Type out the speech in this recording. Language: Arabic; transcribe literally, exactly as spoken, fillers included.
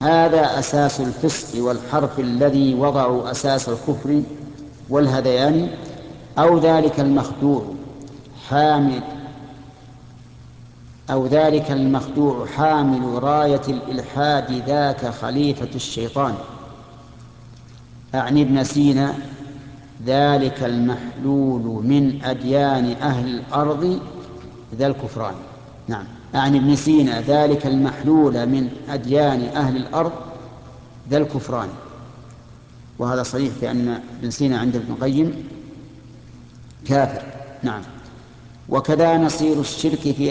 هذا أساس الفسق والحرف الذي وضعوا أساس الكفر والهذيان، أو ذلك المخدوع حامل أو ذلك المخدوع حامل راية الإلحاد ذاك خليفة الشيطان. أعني ابن سينا ذلك المحلول من أديان أهل الأرض ذا الكفران. نعم، أعني ابن سينا ذلك المحلول من أديان أهل الأرض ذا الكفران. وهذا صريح بأن ابن سينا عند ابن القيم كافر. نعم. وكذا نصير الشرك في